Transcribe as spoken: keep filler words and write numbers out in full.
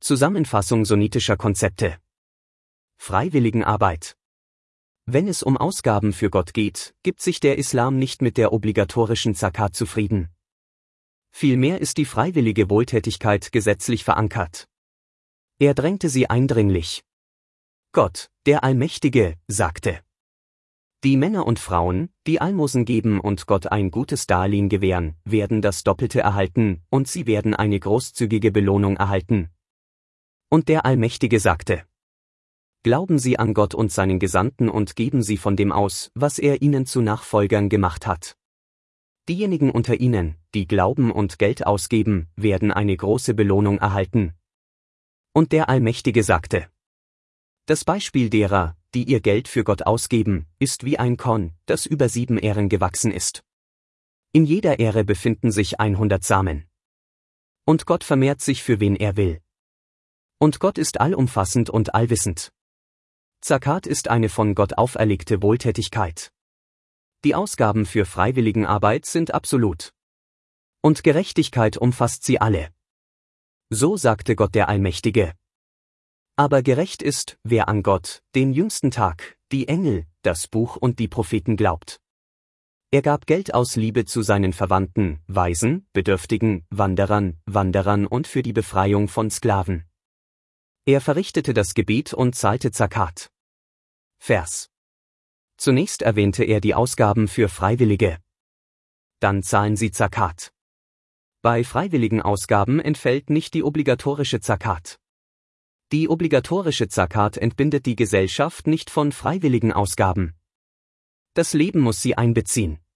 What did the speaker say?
Zusammenfassung sunnitischer Konzepte. Freiwilligenarbeit. Wenn es um Ausgaben für Gott geht, gibt sich der Islam nicht mit der obligatorischen Zakat zufrieden. Vielmehr ist die freiwillige Wohltätigkeit gesetzlich verankert. Er drängte sie eindringlich. Gott, der Allmächtige, sagte: Die Männer und Frauen, die Almosen geben und Gott ein gutes Darlehen gewähren, werden das Doppelte erhalten, und sie werden eine großzügige Belohnung erhalten. Und der Allmächtige sagte: Glauben Sie an Gott und seinen Gesandten und geben Sie von dem aus, was er ihnen zu Nachfolgern gemacht hat. Diejenigen unter ihnen, die glauben und Geld ausgeben, werden eine große Belohnung erhalten. Und der Allmächtige sagte: Das Beispiel derer, die ihr Geld für Gott ausgeben, ist wie ein Korn, das über sieben Ähren gewachsen ist. In jeder Ähre befinden sich hundert Samen. Und Gott vermehrt sich für wen er will. Und Gott ist allumfassend und allwissend. Zakat ist eine von Gott auferlegte Wohltätigkeit. Die Ausgaben für Freiwilligenarbeit sind absolut. Und Gerechtigkeit umfasst sie alle. So sagte Gott der Allmächtige. Aber gerecht ist, wer an Gott, den jüngsten Tag, die Engel, das Buch und die Propheten glaubt. Er gab Geld aus Liebe zu seinen Verwandten, Waisen, Bedürftigen, Wanderern, Wanderern und für die Befreiung von Sklaven. Er verrichtete das Gebet und zahlte Zakat. Vers. Zunächst erwähnte er die Ausgaben für Freiwillige. Dann zahlen sie Zakat. Bei freiwilligen Ausgaben entfällt nicht die obligatorische Zakat. Die obligatorische Zakat entbindet die Gesellschaft nicht von freiwilligen Ausgaben. Das Leben muss sie einbeziehen.